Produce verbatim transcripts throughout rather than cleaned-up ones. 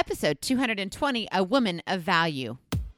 episode two hundred twenty, A Woman of Value.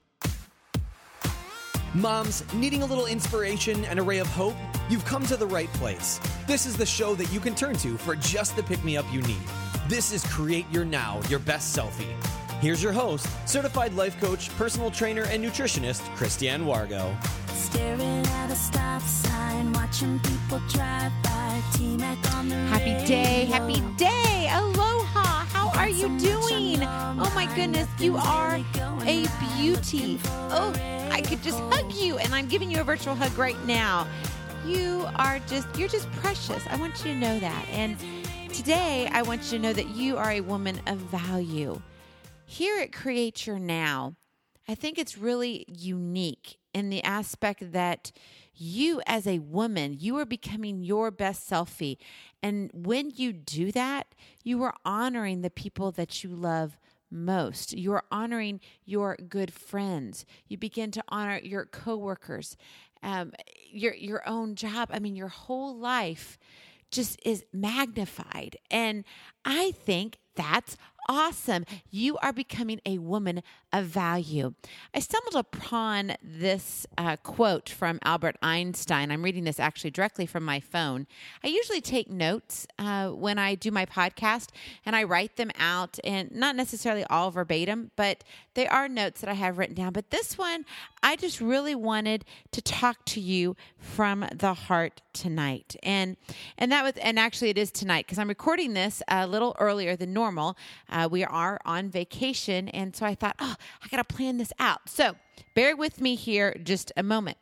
Moms, needing a little inspiration and a ray of hope? You've come to the right place. This is the show that you can turn to for just the pick-me-up you need. This is Create Your Now, Your Best Selfie. Here's your host, certified life coach, personal trainer, and nutritionist, Christiane Wargo. Staring at a stop sign, watching people drive by, T-Mac on the Happy radio. day, happy day. Aloha. How are you doing? Oh my goodness, you are a beauty. Oh, I could just hug you, and I'm giving you a virtual hug right now. You are just, you're just precious. I want you to know that. And today, I want you to know that you are a woman of value. Here at Create Your Now, I think it's really unique in the aspect that you as a woman, you are becoming your best selfie. And when you do that, you are honoring the people that you love most. You are honoring your good friends. You begin to honor your coworkers, um, your your own job. I mean, your whole life just is magnified. And I think that's awesome. You are becoming a woman of value. I stumbled upon this uh, quote from Albert Einstein. I'm reading this actually directly from my phone. I usually take notes uh, when I do my podcast, and I write them out, and not necessarily all verbatim, but they are notes that I have written down. But this one, I just really wanted to talk to you from the heart tonight. And and that was, and actually it is tonight because I'm recording this a little earlier than normal. Uh, we are on vacation, and so I thought, oh, I got to plan this out. So bear with me here just a moment.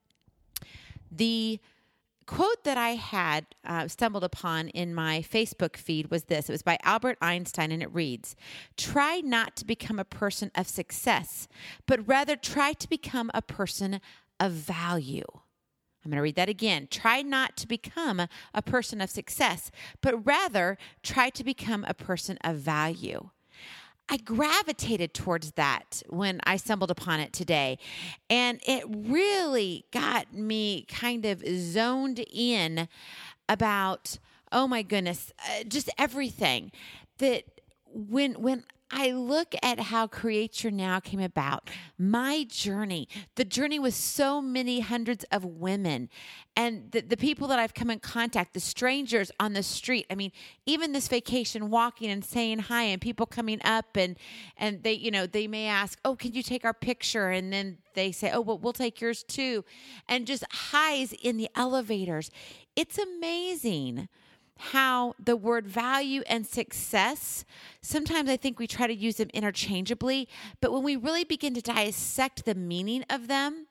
The quote that I had uh, stumbled upon in my Facebook feed was this. It was by Albert Einstein, and it reads, "Try not to become a person of success, but rather try to become a person of value." I'm going to read that again. Try not to become a person of success, but rather try to become a person of value. I gravitated towards that when I stumbled upon it today, and it really got me kind of zoned in about, oh my goodness, uh, just everything that when when I look at how Create Your Now came about, my journey, the journey with so many hundreds of women, and the, the people that I've come in contact, the strangers on the street. I mean, even this vacation, walking and saying hi, and people coming up, and and they, you know, they may ask, "Oh, can you take our picture?" And then they say, "Oh, well, we'll take yours too," and just highs in the elevators. It's amazing how the word value and success, sometimes I think we try to use them interchangeably, but when we really begin to dissect the meaning of them,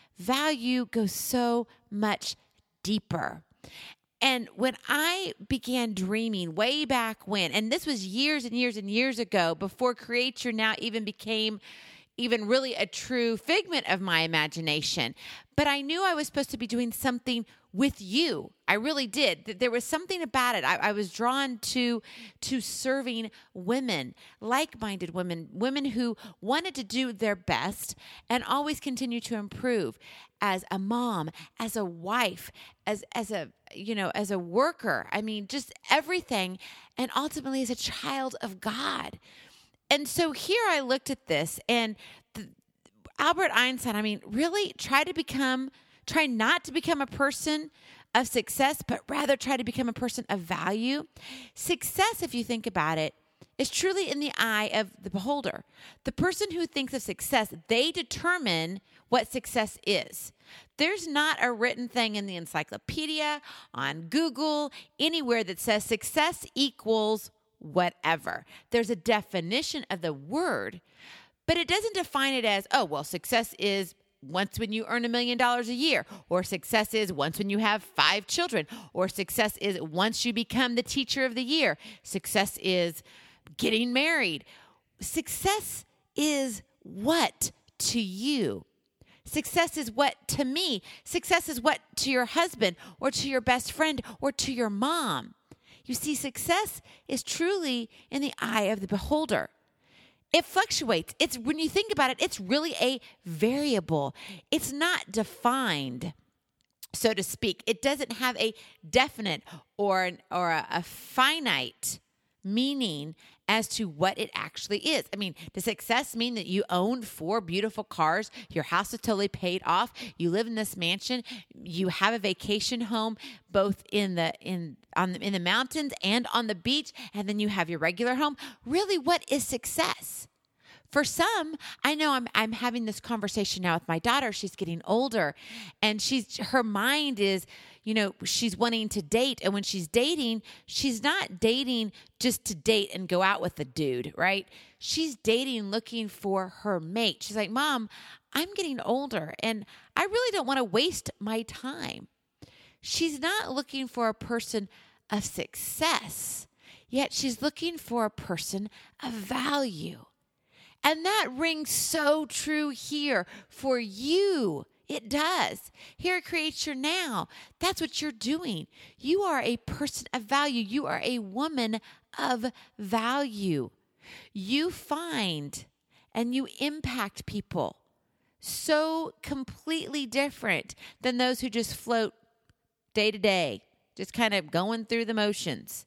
value goes so much deeper. And when I began dreaming way back when, and this was years and years and years ago, before Create Your Now even became even really a true figment of my imagination. But I knew I was supposed to be doing something with you. I really did. There was something about it. I, I was drawn to, to serving women, like-minded women, women who wanted to do their best and always continue to improve as a mom, as a wife, as, as a, you know, as a worker. I mean, just everything. And ultimately as a child of God. And so here I looked at this, and the, Albert Einstein, I mean, really try to become, try not to become a person of success, but rather try to become a person of value. Success, if you think about it, is truly in the eye of the beholder. The person who thinks of success, they determine what success is. There's not a written thing in the encyclopedia, on Google, anywhere that says success equals whatever. There's a definition of the word, but it doesn't define it as, oh, well, success is once when you earn a million dollars a year, or success is once when you have five children, or success is once you become the teacher of the year. Success is getting married. Success is what to you? Success is what to me? Success is what to your husband, or to your best friend, or to your mom? You see, success is truly in the eye of the beholder. It fluctuates. It's, when you think about it, it's really a variable. It's not defined, so to speak. It doesn't have a definite or, or a, a finite meaning as to what it actually is. I mean, does success mean that you own four beautiful cars, your house is totally paid off, you live in this mansion, you have a vacation home both in the in on the, in the mountains and on the beach, and then you have your regular home? Really, what is success? For some, I know I'm I'm having this conversation now with my daughter. She's getting older, and she's her mind is, you know, she's wanting to date. And when she's dating, she's not dating just to date and go out with a dude, right? She's dating looking for her mate. She's like, Mom, I'm getting older, and I really don't want to waste my time. She's not looking for a person of success, yet she's looking for a person of value. And that rings so true here for you. It does. Here at Create Your Now, that's what you're doing. You are a person of value. You are a woman of value. You find and you impact people so completely different than those who just float day to day, just kind of going through the motions.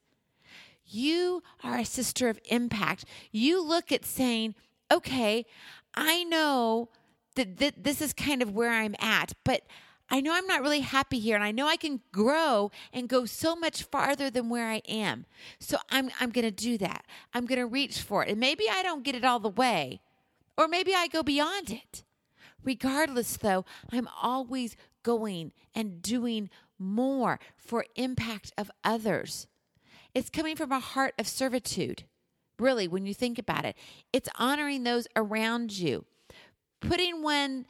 You are a sister of impact. You look at saying, okay, I know that th- this is kind of where I'm at, but I know I'm not really happy here, and I know I can grow and go so much farther than where I am. So I'm I'm going to do that. I'm going to reach for it. And maybe I don't get it all the way, or maybe I go beyond it. Regardless, though, I'm always going and doing more for impact of others. It's coming from a heart of servitude. Really, when you think about it, it's honoring those around you, putting one,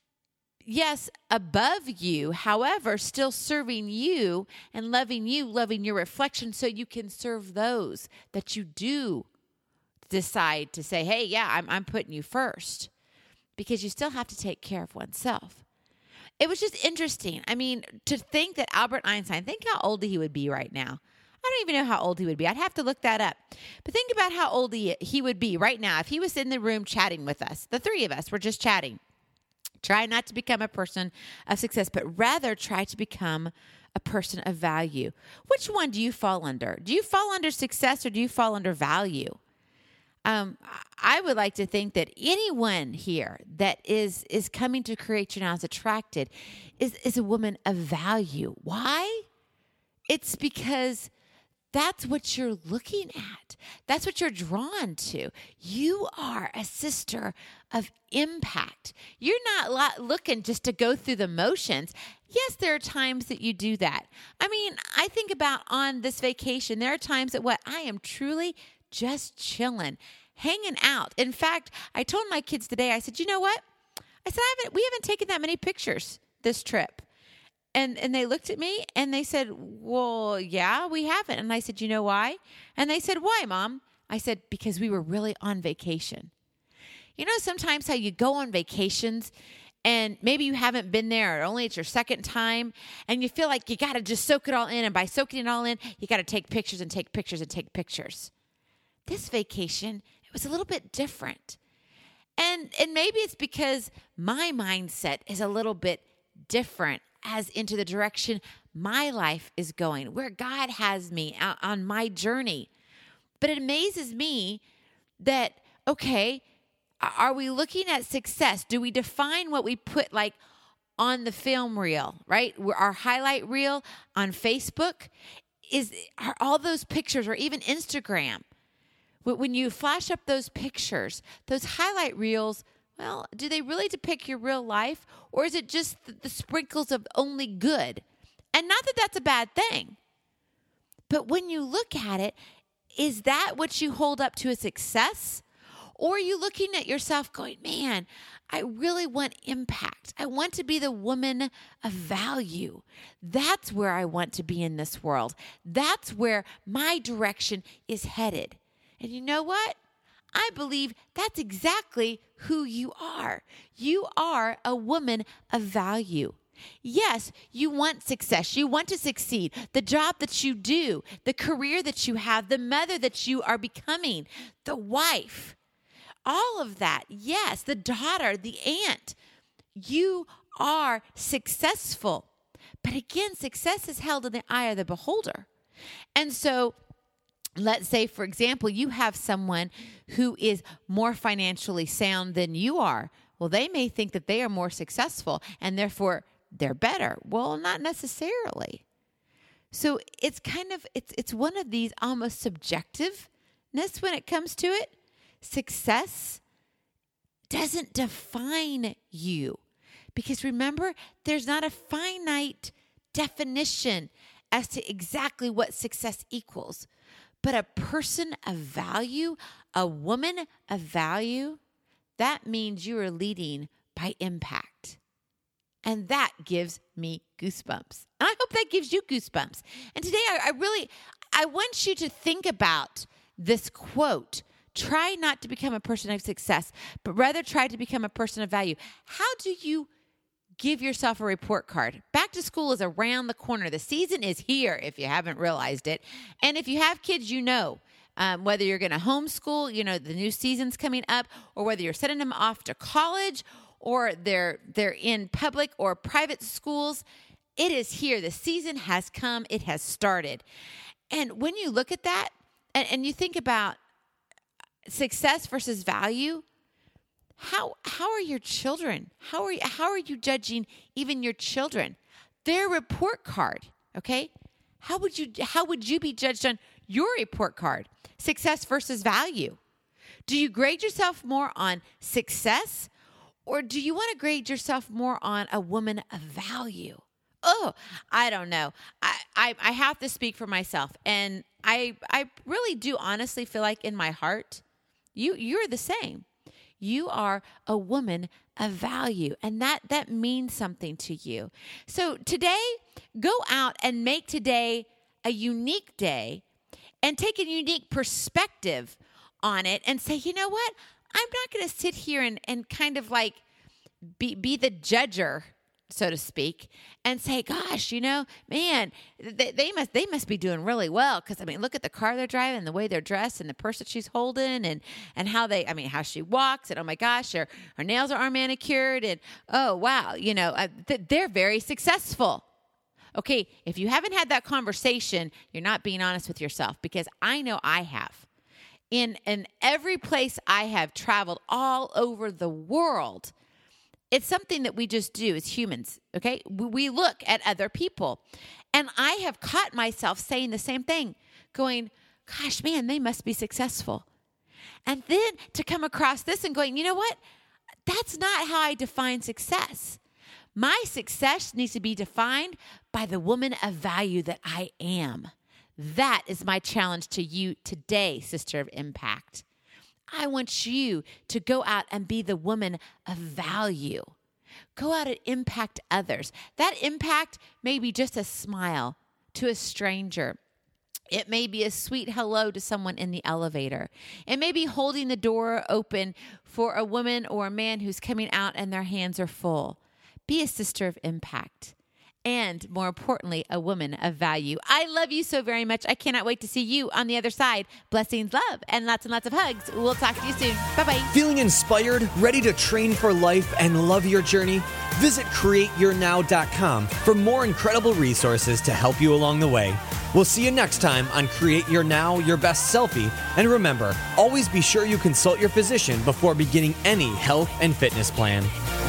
yes, above you, however, still serving you and loving you, loving your reflection so you can serve those that you do decide to say, hey, yeah, I'm, I'm putting you first, because you still have to take care of oneself. It was just interesting. I mean, to think that Albert Einstein, think how old he would be right now. I don't even know how old he would be. I'd have to look that up. But think about how old he, he would be right now if he was in the room chatting with us. The three of us were just chatting. Try not to become a person of success, but rather try to become a person of value. Which one do you fall under? Do you fall under success, or do you fall under value? Um, I would like to think that anyone here that is is coming to Create Your Now is attracted is, is a woman of value. Why? It's because that's what you're looking at. That's what you're drawn to. You are a sister of impact. You're not looking just to go through the motions. Yes, there are times that you do that. I mean, I think about on this vacation, there are times that what I am truly just chilling, hanging out. In fact, I told my kids today, I said, you know what? I said, I haven't, we haven't taken that many pictures this trip. And and they looked at me and they said, well, yeah, we haven't. And I said, you know why? And they said, why, Mom? I said, because we were really on vacation. You know, sometimes how you go on vacations and maybe you haven't been there, or only it's your second time, and you feel like you got to just soak it all in. And by soaking it all in, you got to take pictures and take pictures and take pictures. This vacation, it was a little bit different. And and maybe it's because my mindset is a little bit different as into the direction my life is going, where God has me on my journey. But it amazes me that, okay, are we looking at success? Do we define what we put like on the film reel, right? Our highlight reel on Facebook? Is are all those pictures, or even Instagram? When you flash up those pictures, those highlight reels, well, do they really depict your real life, or is it just the, the sprinkles of only good? And not that that's a bad thing, but when you look at it, is that what you hold up to as success? Or are you looking at yourself going, man, I really want impact. I want to be the woman of value. That's where I want to be in this world. That's where my direction is headed. And you know what? I believe that's exactly who you are. You are a woman of value. Yes, you want success. You want to succeed. The job that you do, the career that you have, the mother that you are becoming, the wife, all of that. Yes, the daughter, the aunt. You are successful. But again, success is held in the eye of the beholder. And so let's say, for example, you have someone who is more financially sound than you are. Well, they may think that they are more successful and therefore they're better. Well, not necessarily. So it's kind of, it's it's one of these almost subjectiveness when it comes to it. Success doesn't define you. Because remember, there's not a finite definition as to exactly what success equals. But a person of value, a woman of value, that means you are leading by impact. And that gives me goosebumps. And I hope that gives you goosebumps. And today I, I really, I want you to think about this quote. Try not to become a person of success, but rather try to become a person of value. How do you give yourself a report card? Back to school is around the corner. The season is here, if you haven't realized it. And if you have kids, you know, um, whether you're going to homeschool, you know, the new season's coming up, or whether you're sending them off to college, or they're they're in public or private schools, it is here. The season has come. It has started. And when you look at that and, and you think about success versus value, How how are your children? How are you, how are you judging even your children? Their report card, okay? How would you how would you be judged on your report card? Success versus value. Do you grade yourself more on success, or do you want to grade yourself more on a woman of value? Oh, I don't know. I, I, I have to speak for myself, and I I really do honestly feel like in my heart, you you're the same. You are a woman of value, and that, that means something to you. So today, go out and make today a unique day and take a unique perspective on it and say, you know what? I'm not going to sit here and, and kind of like be, be the judger, so to speak, and say, gosh, you know, man, they, they must they must be doing really well. Because, I mean, look at the car they're driving, the way they're dressed, and the purse that she's holding, and and how they, I mean, how she walks, and oh my gosh, her, her nails are manicured, and oh, wow, you know, uh, th- they're very successful. Okay, if you haven't had that conversation, you're not being honest with yourself, because I know I have. In, in every place I have traveled all over the world, it's something that we just do as humans, okay? We look at other people. And I have caught myself saying the same thing, going, gosh, man, they must be successful. And then to come across this and going, you know what? That's not how I define success. My success needs to be defined by the woman of value that I am. That is my challenge to you today, Sister of Impact. I want you to go out and be the woman of value. Go out and impact others. That impact may be just a smile to a stranger. It may be a sweet hello to someone in the elevator. It may be holding the door open for a woman or a man who's coming out and their hands are full. Be a sister of impact. And more importantly, a woman of value. I love you so very much. I cannot wait to see you on the other side. Blessings, love, and lots and lots of hugs. We'll talk to you soon. Bye-bye. Feeling inspired, ready to train for life, and love your journey? Visit create your now dot com for more incredible resources to help you along the way. We'll see you next time on Create Your Now, Your Best Selfie. And remember, always be sure you consult your physician before beginning any health and fitness plan.